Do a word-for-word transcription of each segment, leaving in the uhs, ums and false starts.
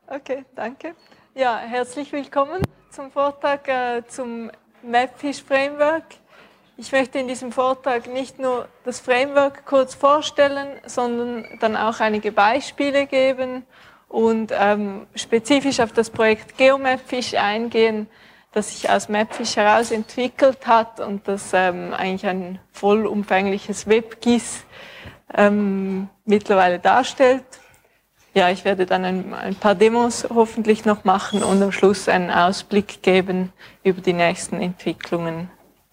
Okay, danke. Ja, herzlich willkommen zum Vortrag äh, zum Mapfish Framework. Ich möchte in diesem Vortrag nicht nur das Framework kurz vorstellen, sondern dann auch einige Beispiele geben und ähm, spezifisch auf das Projekt GeoMapfish eingehen, das sich aus Mapfish heraus entwickelt hat und das ähm, eigentlich ein vollumfängliches WebGIS ähm, mittlerweile darstellt. Ja, ich werde dann ein, ein paar Demos hoffentlich noch machen und am Schluss einen Ausblick geben über die nächsten Entwicklungen.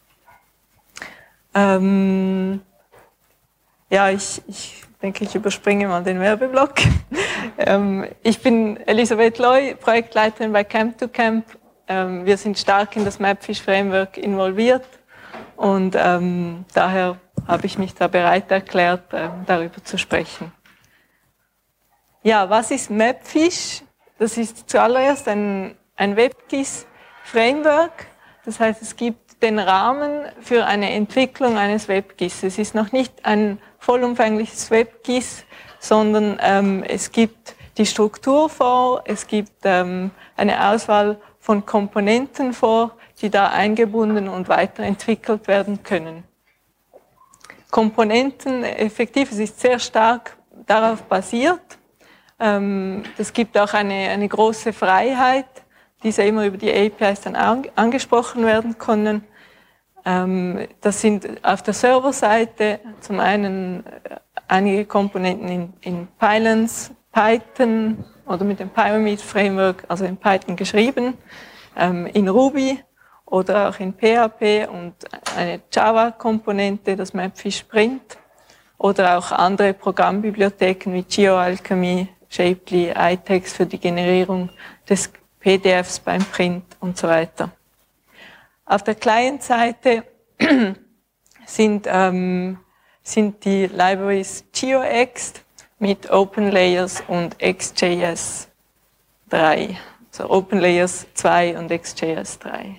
Ähm, ja, ich, ich denke, ich überspringe mal den Werbeblock. ähm, ich bin Elisabeth Loy, Projektleiterin bei Camp to Camp. Ähm, wir sind stark in das Mapfish Framework involviert und ähm, daher habe ich mich da bereit erklärt, ähm, darüber zu sprechen. Ja, was ist Mapfish? Das ist zuallererst ein, ein WebGIS-Framework. Das heißt, es gibt den Rahmen für eine Entwicklung eines WebGIS. Es ist noch nicht ein vollumfängliches WebGIS, sondern ähm, es gibt die Struktur vor, es gibt ähm, eine Auswahl von Komponenten vor, die da eingebunden und weiterentwickelt werden können. Komponenten, effektiv, es ist sehr stark darauf basiert. Es gibt auch eine, eine große Freiheit, die ja immer über die A P Is dann angesprochen werden können. Das sind auf der Serverseite zum einen einige Komponenten in, in Pylons, Python oder mit dem Pyramid Framework, also in Python geschrieben, in Ruby oder auch in P H P und eine Java-Komponente, das Mapfish Print oder auch andere Programmbibliotheken wie GeoAlchemy, Shapely, iText für die Generierung des P D Fs beim Print und so weiter. Auf der Client-Seite sind, ähm, sind die Libraries GeoExt mit OpenLayers und X J S drei, also OpenLayers zwei und X J S drei.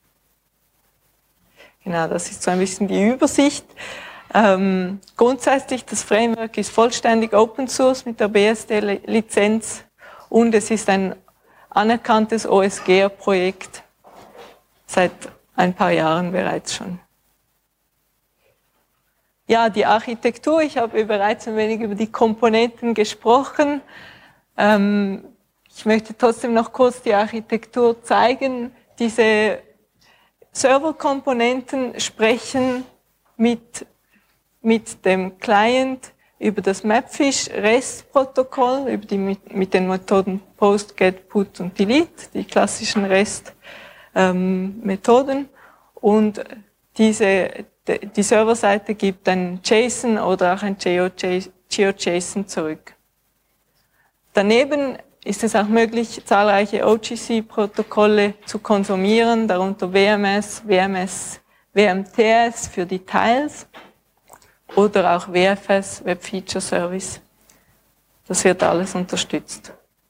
Genau, das ist so ein bisschen die Übersicht. Ähm, grundsätzlich, das Framework ist vollständig Open Source mit der B S D-Lizenz und es ist ein anerkanntes O S G R-Projekt seit ein paar Jahren bereits schon. Ja, die Architektur, ich habe bereits ein wenig über die Komponenten gesprochen. Ähm, ich möchte trotzdem noch kurz die Architektur zeigen. Diese Serverkomponenten sprechen mit mit dem Client über das Mapfish REST-Protokoll, über die mit, mit den Methoden Post, Get, Put und Delete, die klassischen REST-Methoden. Ähm, und diese, die Serverseite gibt ein JSON oder auch ein GeoJSON zurück. Daneben ist es auch möglich, zahlreiche O G C-Protokolle zu konsumieren, darunter W M S, W M S, W M T S für die Tiles. Oder auch W F S, Web Feature Service. Das wird alles unterstützt.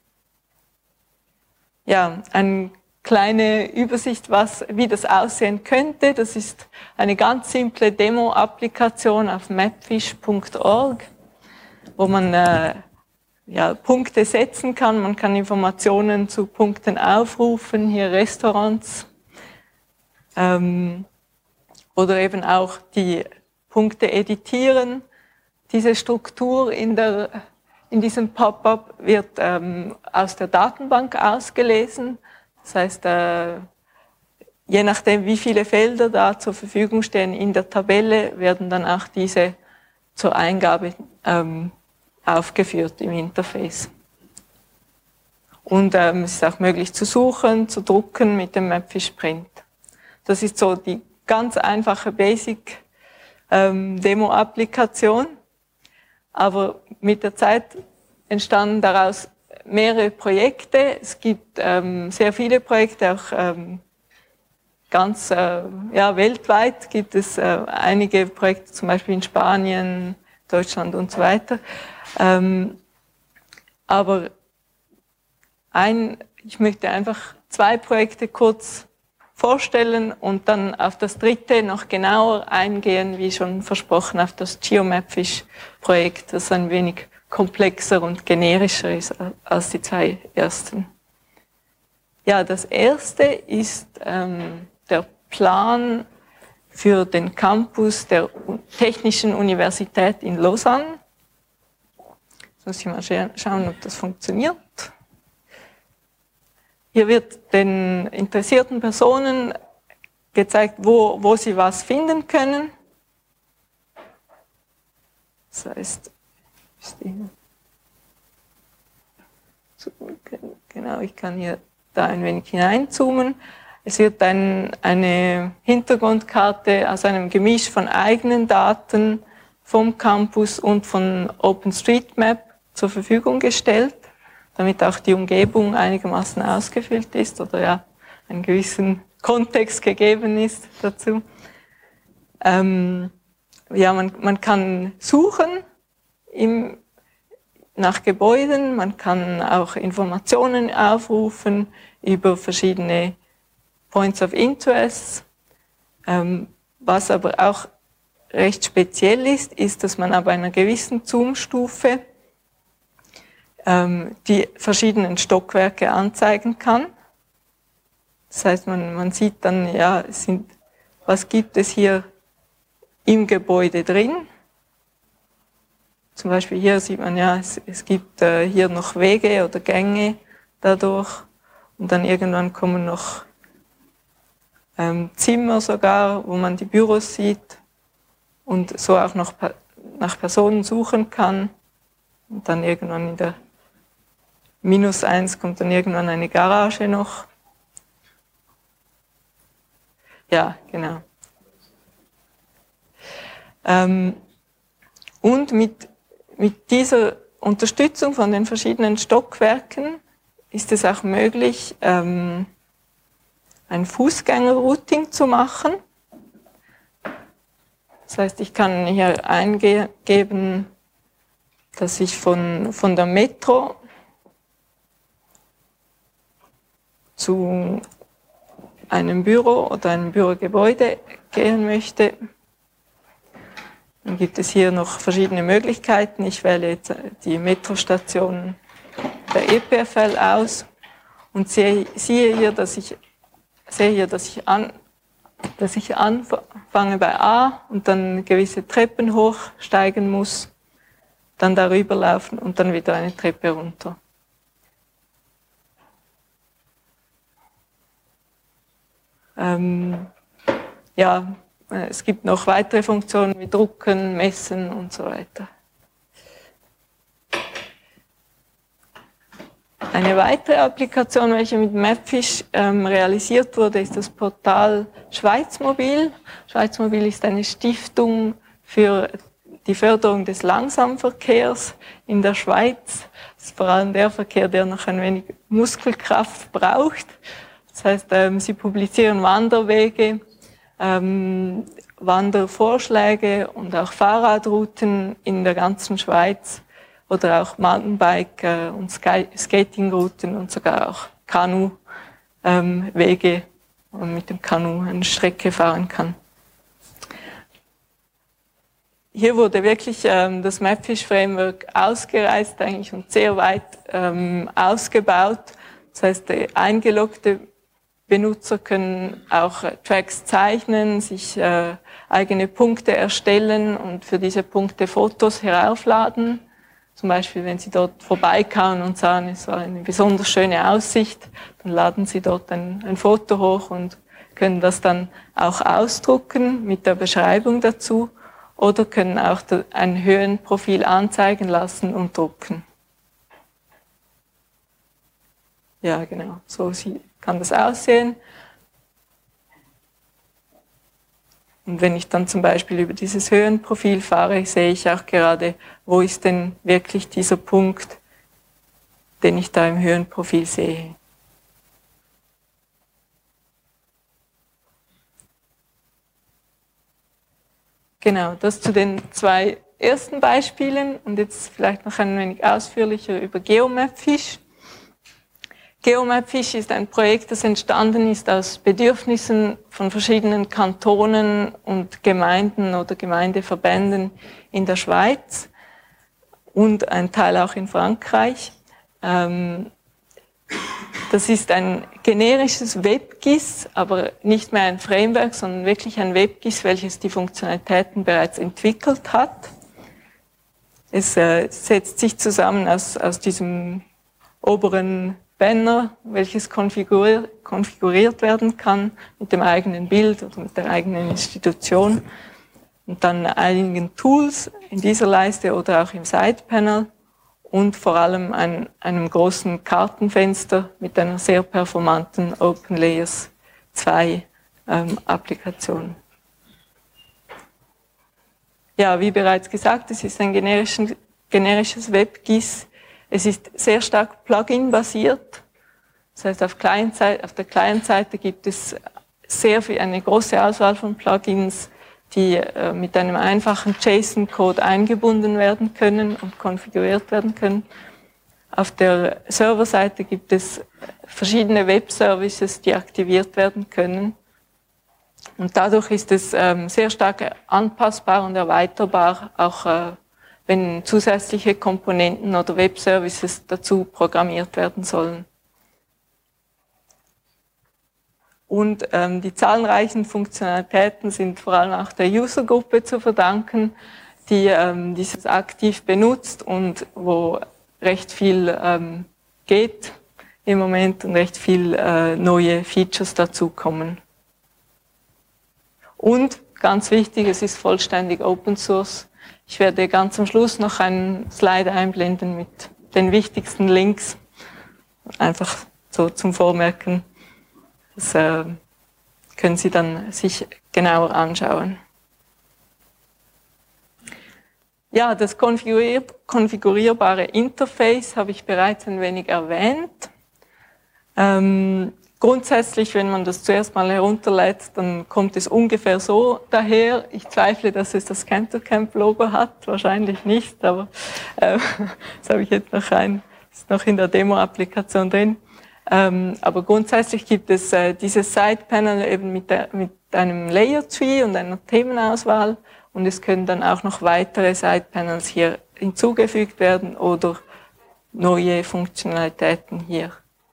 Ja, eine kleine Übersicht, was, wie das aussehen könnte. Das ist eine ganz simple Demo-Applikation auf mapfish punkt org, wo man äh, ja, Punkte setzen kann. Man kann Informationen zu Punkten aufrufen, hier Restaurants. Ähm, oder eben auch die Punkte editieren. Diese Struktur in, der, in diesem Pop-up wird ähm, aus der Datenbank ausgelesen. Das heißt, äh, je nachdem, wie viele Felder da zur Verfügung stehen in der Tabelle, werden dann auch diese zur Eingabe ähm, aufgeführt im Interface. Und ähm, es ist auch möglich zu suchen, zu drucken mit dem Mapfish Print. Das ist so die ganz einfache Basic Ähm, Demo-Applikation, aber mit der Zeit entstanden daraus mehrere Projekte. Es gibt ähm, sehr viele Projekte, auch ähm, ganz äh, ja, weltweit gibt es äh, einige Projekte, zum Beispiel in Spanien, Deutschland und so weiter. Ähm, aber ein, ich möchte einfach zwei Projekte kurz vorstellen und dann auf das dritte noch genauer eingehen, wie schon versprochen, auf das GeoMapfish-Projekt, das ein wenig komplexer und generischer ist als die zwei ersten. Ja, das erste ist ähm, der Plan für den Campus der Technischen Universität in Lausanne. Jetzt muss ich mal schauen, ob das funktioniert. Hier wird den interessierten Personen gezeigt, wo, wo sie was finden können. Das heißt, genau, ich kann hier da ein wenig hineinzoomen. Es wird ein, eine Hintergrundkarte aus einem Gemisch von eigenen Daten vom Campus und von OpenStreetMap zur Verfügung gestellt, damit auch die Umgebung einigermaßen ausgefüllt ist oder ja, einen gewissen Kontext gegeben ist dazu. Ähm, ja, man, man kann suchen im, nach Gebäuden, man kann auch Informationen aufrufen über verschiedene Points of Interest. Ähm, was aber auch recht speziell ist, ist, dass man ab einer gewissen Zoom-Stufe ähm, die verschiedenen Stockwerke anzeigen kann. Das heißt, man, man sieht dann, ja, es sind, was gibt es hier im Gebäude drin. Zum Beispiel hier sieht man ja, es, es gibt äh, hier noch Wege oder Gänge dadurch. Und dann irgendwann kommen noch ähm, Zimmer sogar, wo man die Büros sieht und so auch noch nach Personen suchen kann. Und dann irgendwann in der Minus eins kommt dann irgendwann eine Garage noch. Ja, genau. Ähm, und mit, mit dieser Unterstützung von den verschiedenen Stockwerken ist es auch möglich, ähm, ein Fußgängerrouting zu machen. Das heißt, ich kann hier eingeben, dass ich von, von der Metro zu einem Büro oder einem Bürogebäude gehen möchte. Dann gibt es hier noch verschiedene Möglichkeiten. Ich wähle jetzt die Metrostation der E P F L aus und sehe, sehe hier, dass ich, sehe hier, dass ich, an, dass ich anfange bei A und dann gewisse Treppen hochsteigen muss, dann darüber laufen und dann wieder eine Treppe runter. Ähm, ja, es gibt noch weitere Funktionen wie Drucken, Messen und so weiter. Eine weitere Applikation, welche mit Mapfish ähm, realisiert wurde, ist das Portal Schweizmobil. Schweizmobil ist eine Stiftung für die Förderung des Langsamverkehrs in der Schweiz. Das ist vor allem der Verkehr, der noch ein wenig Muskelkraft braucht. Das heißt, ähm, sie publizieren Wanderwege, ähm, Wandervorschläge und auch Fahrradrouten in der ganzen Schweiz oder auch Mountainbike- äh, und Skatingrouten und sogar auch Kanuwege, ähm, wo man mit dem Kanu eine Strecke fahren kann. Hier wurde wirklich ähm, das Mapfish-Framework ausgereizt eigentlich und sehr weit ähm, ausgebaut. Das heißt, eingeloggte Benutzer können auch äh, Tracks zeichnen, sich äh, eigene Punkte erstellen und für diese Punkte Fotos heraufladen. Zum Beispiel, wenn Sie dort vorbeikamen und sahen, es war eine besonders schöne Aussicht, dann laden Sie dort ein, ein Foto hoch und können das dann auch ausdrucken mit der Beschreibung dazu oder können auch ein Höhenprofil anzeigen lassen und drucken. Ja, genau, so kann das aussehen. Und wenn ich dann zum Beispiel über dieses Höhenprofil fahre, sehe ich auch gerade, wo ist denn wirklich dieser Punkt, den ich da im Höhenprofil sehe. Genau, das zu den zwei ersten Beispielen und jetzt vielleicht noch ein wenig ausführlicher über GeoMapFish. GeoMapFish ist ein Projekt, das entstanden ist aus Bedürfnissen von verschiedenen Kantonen und Gemeinden oder Gemeindeverbänden in der Schweiz. und ein Teil auch in Frankreich. Ähm, das ist ein generisches WebGIS, aber nicht mehr ein Framework, sondern wirklich ein WebGIS, welches die Funktionalitäten bereits entwickelt hat. Es äh, setzt sich zusammen aus, aus diesem oberen Banner, welches konfigurier, konfiguriert werden kann mit dem eigenen Bild oder mit der eigenen Institution und dann einigen Tools in dieser Leiste oder auch im Sidepanel und vor allem ein, einem großen Kartenfenster mit einer sehr performanten OpenLayers zwei ähm, Applikation. Ja, wie bereits gesagt, es ist ein generisches WebGIS. Es ist sehr stark Plugin-basiert. Das heißt, auf, auf der Client-Seite gibt es sehr viel, eine große Auswahl von Plugins, die äh, mit einem einfachen JSON-Code eingebunden werden können und konfiguriert werden können. Auf der Serverseite gibt es verschiedene Web-Services, die aktiviert werden können. Und dadurch ist es ähm, sehr stark anpassbar und erweiterbar, auch äh, wenn zusätzliche Komponenten oder Web-Services dazu programmiert werden sollen. Und ähm, die zahlreichen Funktionalitäten sind vor allem auch der Usergruppe zu verdanken, die ähm, dieses aktiv benutzt und wo recht viel ähm, geht im Moment und recht viel äh, neue Features dazukommen. Und ganz wichtig, es ist vollständig Open Source. Ich werde ganz am Schluss noch einen Slide einblenden mit den wichtigsten Links, einfach so zum Vormerken. Das äh, können Sie dann sich genauer anschauen. Ja, das konfigurier konfigurierbare Interface habe ich bereits ein wenig erwähnt. Ähm, grundsätzlich, wenn man das zuerst mal herunterlädt, dann kommt es ungefähr so daher. Ich zweifle, dass es das CamToCamp-Logo hat, wahrscheinlich nicht, aber äh, das habe ich jetzt noch ein, ist noch in der Demo-Applikation drin. Ähm, aber grundsätzlich gibt es äh, dieses Side-Panel eben mit, der, mit einem Layer-Tree und einer Themenauswahl und es können dann auch noch weitere Side-Panels hier hinzugefügt werden oder neue Funktionalitäten hier.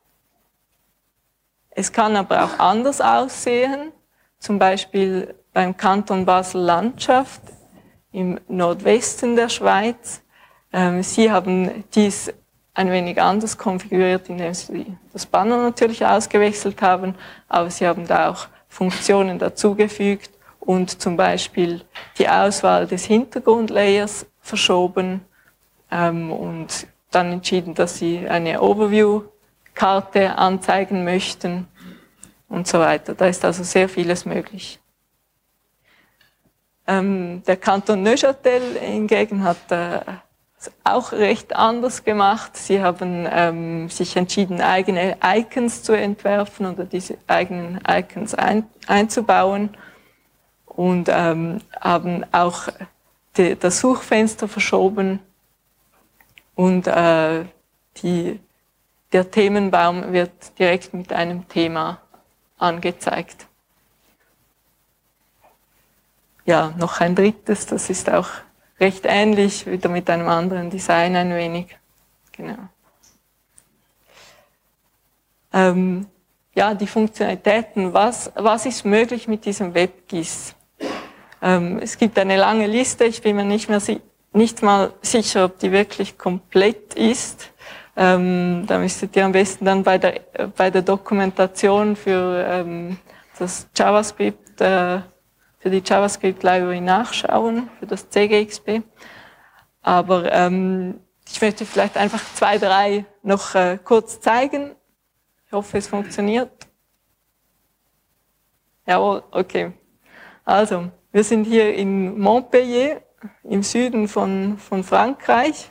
Es kann aber auch anders aussehen, zum Beispiel beim Kanton Basel-Landschaft im Nordwesten der Schweiz. Ähm, Sie haben dies ein wenig anders konfiguriert, indem Sie das Banner natürlich ausgewechselt haben, aber Sie haben da auch Funktionen dazugefügt und zum Beispiel die Auswahl des Hintergrundlayers verschoben ähm, und dann entschieden, dass Sie eine Overview-Karte anzeigen möchten und so weiter. Da ist also sehr vieles möglich. Ähm, der Kanton Neuchâtel hingegen hat äh, auch recht anders gemacht. Sie haben ähm, sich entschieden, eigene Icons zu entwerfen oder diese eigenen Icons ein, einzubauen und ähm, haben auch die, das Suchfenster verschoben und äh, die, der Themenbaum wird direkt mit einem Thema angezeigt. Ja, noch ein drittes, das ist auch recht ähnlich, wieder mit einem anderen Design ein wenig. Genau. Ähm, ja, die Funktionalitäten. Was, was ist möglich mit diesem WebGIS? Ähm, es gibt eine lange Liste, ich bin mir nicht mehr si nicht mal sicher, ob die wirklich komplett ist. Ähm, da müsstet ihr am besten dann bei der, bei der Dokumentation für ähm, das JavaScript äh, für die JavaScript-Library nachschauen, für das C G X P. Aber ähm, ich möchte vielleicht einfach zwei, drei noch äh, kurz zeigen. Ich hoffe, es funktioniert. Jawohl, okay. Also, wir sind hier in Montpellier, im Süden von, von Frankreich.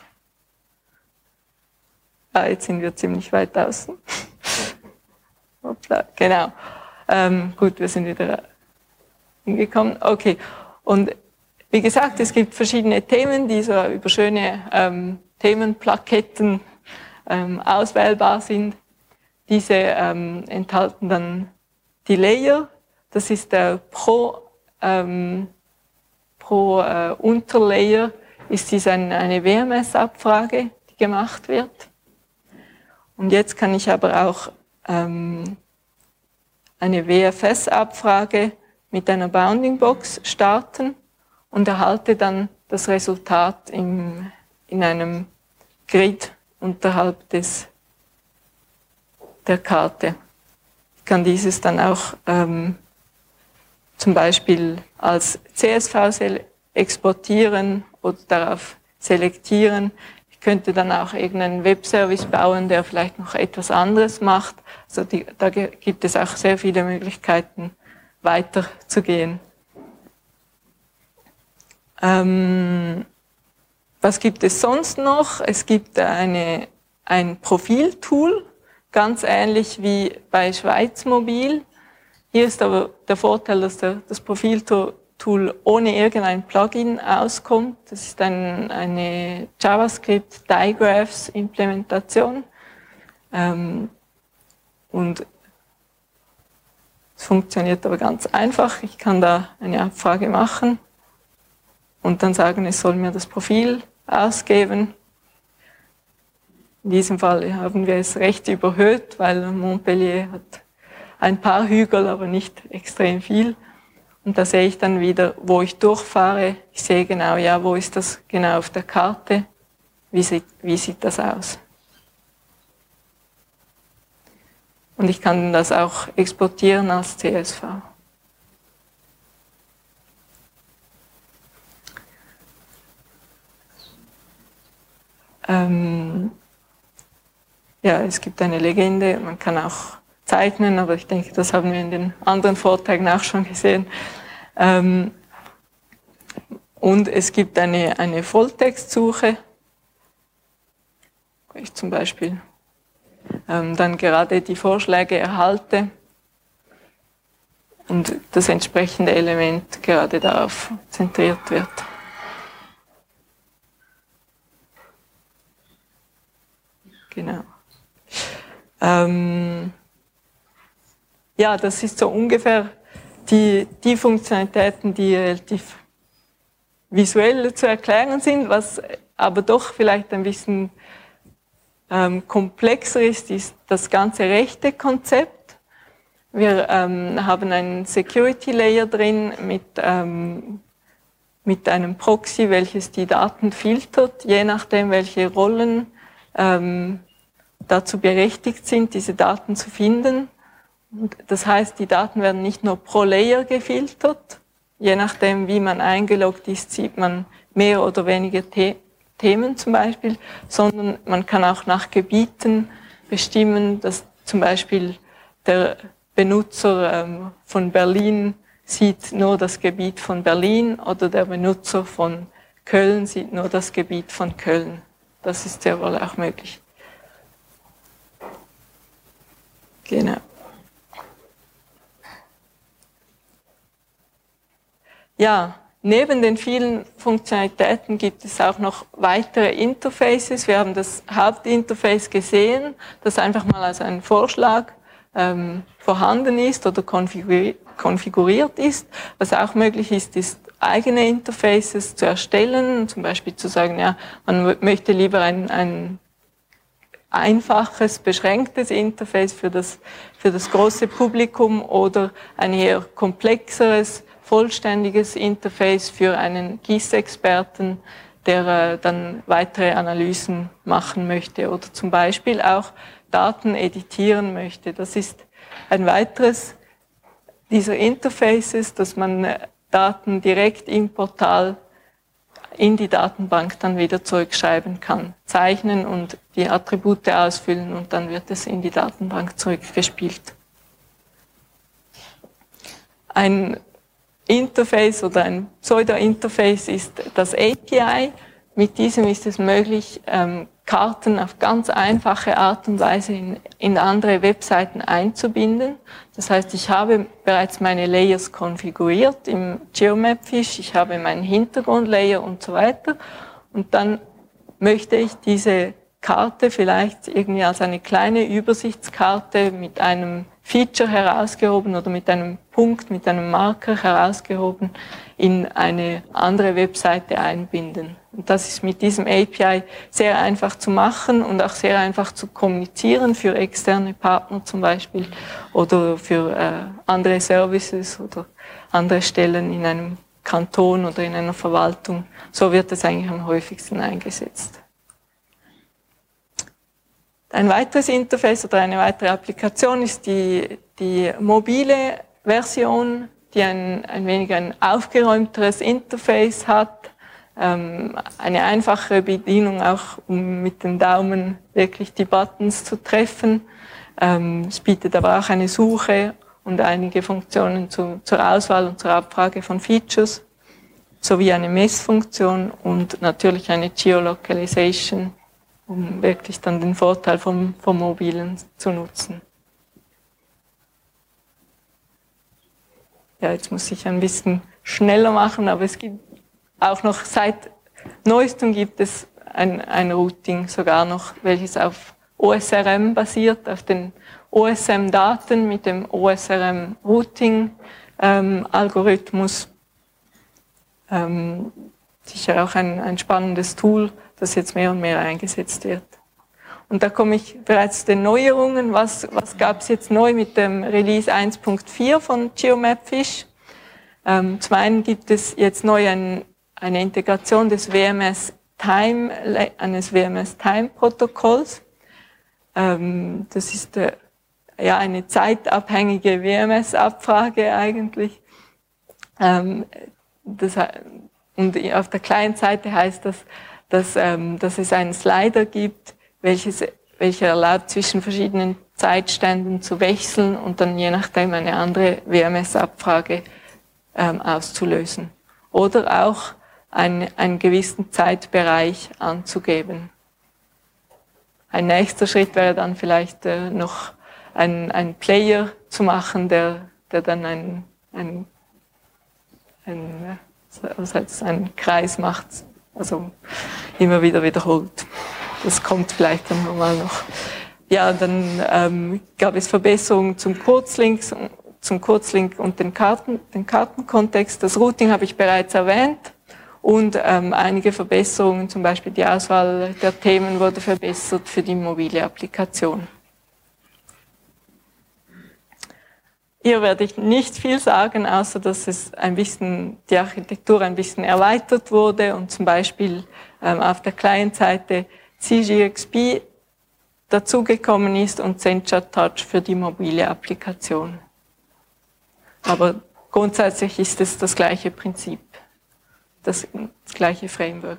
Ah, jetzt sind wir ziemlich weit außen. Hoppla, genau. Ähm, gut, wir sind wieder hingekommen. Okay. Und wie gesagt, es gibt verschiedene Themen, die so über schöne ähm, Themenplaketten ähm, auswählbar sind. Diese ähm, enthalten dann die Layer. Das ist der pro, ähm, pro äh, Unterlayer ist dies eine, eine W M S-Abfrage, die gemacht wird. Und jetzt kann ich aber auch ähm, eine W F S-Abfrage mit einer Bounding-Box starten und erhalte dann das Resultat im, in einem Grid unterhalb des, der Karte. Ich kann dieses dann auch ähm, zum Beispiel als C S V exportieren oder darauf selektieren. Ich könnte dann auch irgendeinen Webservice bauen, der vielleicht noch etwas anderes macht. Also die, da gibt es auch sehr viele Möglichkeiten, weiterzugehen. Ähm, was gibt es sonst noch? Es gibt eine, ein Profiltool, ganz ähnlich wie bei Schweiz Mobil. Hier ist aber der Vorteil, dass der, das Profiltool ohne irgendein Plugin auskommt. Das ist ein, eine JavaScript-Digraphs-Implementation. Ähm, und es funktioniert aber ganz einfach. Ich kann da eine Abfrage machen und dann sagen, es soll mir das Profil ausgeben. In diesem Fall haben wir es recht überhöht, weil Montpellier hat ein paar Hügel, aber nicht extrem viel. Und da sehe ich dann wieder, wo ich durchfahre. Ich sehe genau, ja, wo ist das genau auf der Karte? Wie sieht, wie sieht das aus? Und ich kann das auch exportieren als C S V. Ähm, ja, es gibt eine Legende, man kann auch zeichnen, aber ich denke, das haben wir in den anderen Vorträgen auch schon gesehen. Ähm, und es gibt eine, eine Volltextsuche, wo ich zum Beispiel ähm, dann gerade die Vorschläge erhalte und das entsprechende Element gerade darauf zentriert wird. Genau. Ähm, ja, das ist so ungefähr die, die Funktionalitäten, die relativ visuell zu erklären sind, was aber doch vielleicht ein bisschen ähm, komplexer ist, ist das ganze rechte Konzept. Wir ähm, haben einen Security Layer drin mit, ähm, mit einem Proxy, welches die Daten filtert, je nachdem, welche Rollen ähm, dazu berechtigt sind, diese Daten zu finden. Und das heißt, die Daten werden nicht nur pro Layer gefiltert, je nachdem, wie man eingeloggt ist, sieht man mehr oder weniger The- Themen zum Beispiel, sondern man kann auch nach Gebieten bestimmen, dass zum Beispiel der Benutzer ähm, von Berlin sieht nur das Gebiet von Berlin oder der Benutzer von Köln sieht nur das Gebiet von Köln. Das ist sehr wohl auch möglich. Genau. Ja, neben den vielen Funktionalitäten gibt es auch noch weitere Interfaces. Wir haben das Hauptinterface gesehen, das einfach mal als ein Vorschlag ähm, vorhanden ist oder konfiguri- konfiguriert ist. Was auch möglich ist, ist eigene Interfaces zu erstellen, zum Beispiel zu sagen, ja, man möchte lieber ein, ein einfaches, beschränktes Interface für das, für das große Publikum oder ein eher komplexeres, vollständiges Interface für einen G I S-Experten, der äh, dann weitere Analysen machen möchte oder zum Beispiel auch Daten editieren möchte. Das ist ein weiteres dieser Interfaces, dass man äh, Daten direkt im Portal in die Datenbank dann wieder zurückschreiben kann, zeichnen und die Attribute ausfüllen und dann wird es in die Datenbank zurückgespielt. Ein Interface oder ein Pseudo-Interface ist das A P I. Mit diesem ist es möglich, ähm, Karten auf ganz einfache Art und Weise in, in andere Webseiten einzubinden. Das heißt, ich habe bereits meine Layers konfiguriert im GeoMapFish, ich habe meinen Hintergrundlayer und so weiter. Und dann möchte ich diese Karte vielleicht irgendwie als eine kleine Übersichtskarte mit einem Feature herausgehoben oder mit einem Punkt, mit einem Marker herausgehoben, in eine andere Webseite einbinden. Und das ist mit diesem A P I sehr einfach zu machen und auch sehr einfach zu kommunizieren für externe Partner zum Beispiel oder für äh, andere Services oder andere Stellen in einem Kanton oder in einer Verwaltung. So wird es eigentlich am häufigsten eingesetzt. Ein weiteres Interface oder eine weitere Applikation ist die, die mobile Version, die ein, ein wenig ein aufgeräumteres Interface hat, ähm, eine einfachere Bedienung auch, um mit den Daumen wirklich die Buttons zu treffen. Ähm, es bietet aber auch eine Suche und einige Funktionen zu, zur Auswahl und zur Abfrage von Features, sowie eine Messfunktion und natürlich eine Geolocalization, um wirklich dann den Vorteil vom, vom Mobilen zu nutzen. Ja, jetzt muss ich ein bisschen schneller machen, aber es gibt auch noch, seit neuestem gibt es ein, ein Routing sogar noch, welches auf O S R M basiert, auf den O S M-Daten mit dem O S R M-Routing-Algorithmus. Ähm, sicher auch ein, ein spannendes Tool, das jetzt mehr und mehr eingesetzt wird. Und da komme ich bereits zu den Neuerungen. Was, was gab es jetzt neu mit dem Release eins Punkt vier von GeoMapFish? Ähm, zum einen gibt es jetzt neu ein, eine Integration des W M S Time, eines W M S Time Protokolls. Ähm, das ist äh, ja eine zeitabhängige W M S-Abfrage eigentlich. Ähm, das, und auf der Client-Seite heißt das, dass, ähm, dass es einen Slider gibt, welches, welcher erlaubt, zwischen verschiedenen Zeitständen zu wechseln und dann je nachdem eine andere W M S-Abfrage ähm, auszulösen. Oder auch einen, einen gewissen Zeitbereich anzugeben. Ein nächster Schritt wäre dann vielleicht äh, noch ein, ein Player zu machen, der, der dann ein, ein, ein, was heißt, einen Kreis macht, also immer wieder wiederholt. Das kommt vielleicht dann nochmal noch. Ja, dann ähm, gab es Verbesserungen zum Kurzlink, zum Kurzlink und den Karten, den Kartenkontext. Das Routing habe ich bereits erwähnt. Und ähm, einige Verbesserungen, zum Beispiel die Auswahl der Themen wurde verbessert für die mobile Applikation. Hier werde ich nicht viel sagen, außer dass es ein bisschen, die Architektur ein bisschen erweitert wurde und zum Beispiel ähm, auf der Client-Seite C G X P dazugekommen ist und Sencha Touch für die mobile Applikation. Aber grundsätzlich ist es das gleiche Prinzip. Das, das gleiche Framework.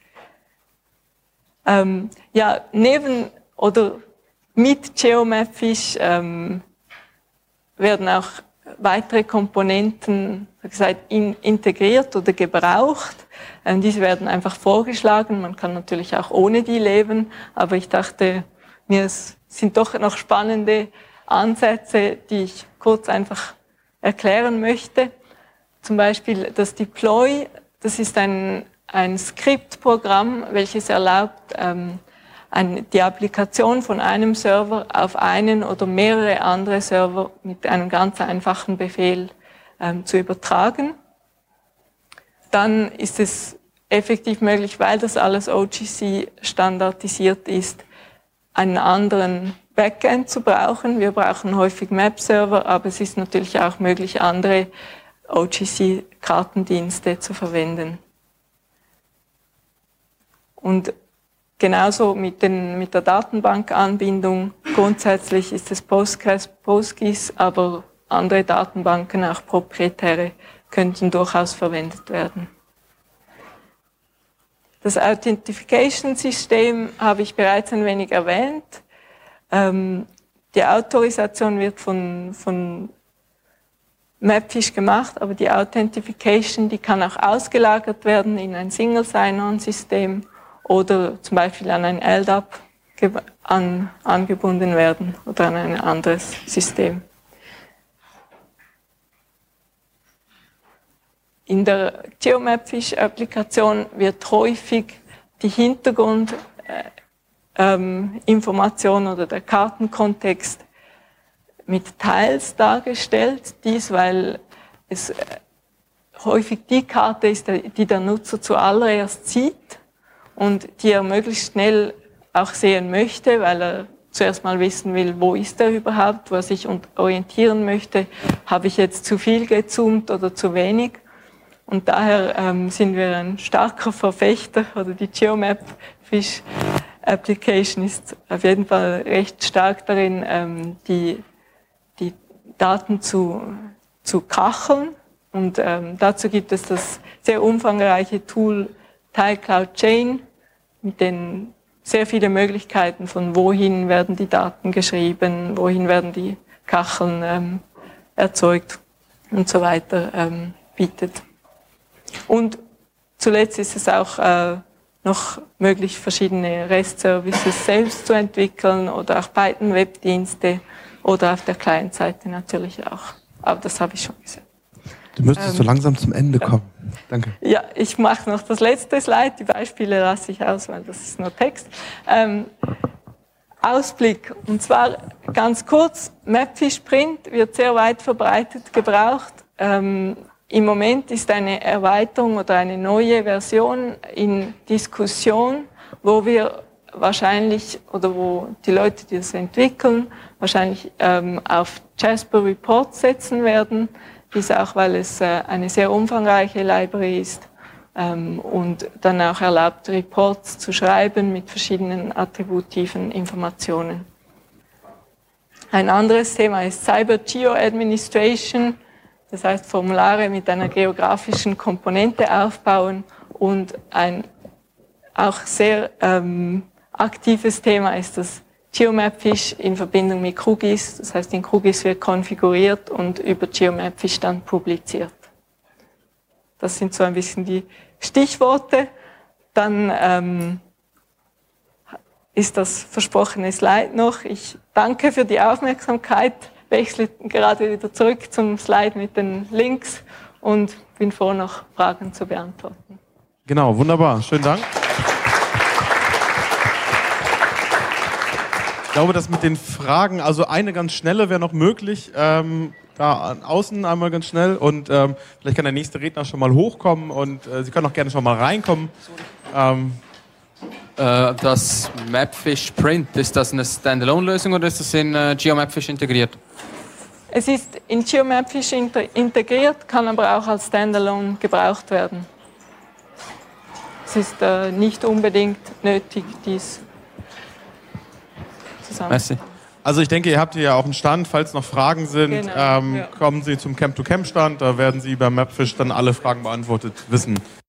Ähm, ja, neben oder mit GeoMapFish ähm, werden auch weitere Komponenten, wie gesagt, in, integriert oder gebraucht. Ähm, diese werden einfach vorgeschlagen. Man kann natürlich auch ohne die leben, aber ich dachte, mir es sind doch noch spannende Ansätze, die ich kurz einfach erklären möchte. Zum Beispiel das Deploy. Das ist ein, ein Skriptprogramm, welches erlaubt, ähm, ein, die Applikation von einem Server auf einen oder mehrere andere Server mit einem ganz einfachen Befehl ähm, zu übertragen. Dann ist es effektiv möglich, weil das alles O G C standardisiert ist, einen anderen Backend zu brauchen. Wir brauchen häufig Map-Server, aber es ist natürlich auch möglich, andere O G C-Kartendienste zu verwenden. Und genauso mit, den, mit der Datenbankanbindung. Grundsätzlich ist es Postgres, PostGIS, aber andere Datenbanken, auch proprietäre, könnten durchaus verwendet werden. Das Authentification-System habe ich bereits ein wenig erwähnt. Ähm, die Autorisation wird von, von Mapfish gemacht, aber die Authentification, die kann auch ausgelagert werden in ein Single Sign-On-System oder zum Beispiel an ein L D A P an, angebunden werden oder an ein anderes System. In der GeoMapFish-Applikation wird häufig die Hintergrund, ähm, Information oder der Kartenkontext mit Tiles dargestellt. Dies, weil es häufig die Karte ist, die der Nutzer zuallererst sieht und die er möglichst schnell auch sehen möchte, weil er zuerst mal wissen will, wo ist er überhaupt, wo er sich orientieren möchte. Habe ich jetzt zu viel gezoomt oder zu wenig? Und daher ähm, sind wir ein starker Verfechter, oder die GeoMapFish Application ist auf jeden Fall recht stark darin, ähm, die, die Daten zu, zu kacheln. Und ähm, dazu gibt es das sehr umfangreiche Tool TileCloud Chain, mit den sehr viele Möglichkeiten von wohin werden die Daten geschrieben, wohin werden die Kacheln ähm, erzeugt und so weiter ähm, bietet. Und zuletzt ist es auch äh, noch möglich, verschiedene REST-Services selbst zu entwickeln oder auch Python-Webdienste oder auf der Client-Seite natürlich auch. Aber das habe ich schon gesagt. Du müsstest ähm, so langsam zum Ende kommen. Danke. Ja, ich mache noch das letzte Slide. Die Beispiele lasse ich aus, weil das ist nur Text. Ähm, Ausblick. Und zwar ganz kurz, Mapfish Print wird sehr weit verbreitet gebraucht. Ähm, Im Moment ist eine Erweiterung oder eine neue Version in Diskussion, wo wir wahrscheinlich, oder wo die Leute, die das entwickeln, wahrscheinlich ähm, auf Jasper Reports setzen werden. Dies auch, weil es äh, eine sehr umfangreiche Library ist ähm, und dann auch erlaubt, Reports zu schreiben mit verschiedenen attributiven Informationen. Ein anderes Thema ist Cyber Geo-Administration, das heißt Formulare mit einer geografischen Komponente aufbauen, und ein auch sehr ähm, aktives Thema ist das GeoMapFish in Verbindung mit QGIS, das heißt in QGIS wird konfiguriert und über GeoMapFish dann publiziert. Das sind so ein bisschen die Stichworte. Dann ähm, ist das versprochene Slide noch. Ich danke für die Aufmerksamkeit, wechsle gerade wieder zurück zum Slide mit den Links und bin froh, noch Fragen zu beantworten. Genau, wunderbar. Schönen Dank. Ich glaube, das mit den Fragen, also eine ganz schnelle wäre noch möglich, ähm, da außen einmal ganz schnell, und ähm, vielleicht kann der nächste Redner schon mal hochkommen und äh, Sie können auch gerne schon mal reinkommen. Ähm, äh, das Mapfish Print, ist das eine Standalone-Lösung oder ist das in äh, GeoMapFish integriert? Es ist in GeoMapFish integriert, kann aber auch als Standalone gebraucht werden. Es ist äh, nicht unbedingt nötig, dies Merci. Also ich denke, ihr habt hier ja auch einen Stand, falls noch Fragen sind, genau, ähm, ja. kommen Sie zum Camp-to-Camp-Stand, da werden Sie beim Mapfish dann alle Fragen beantwortet wissen.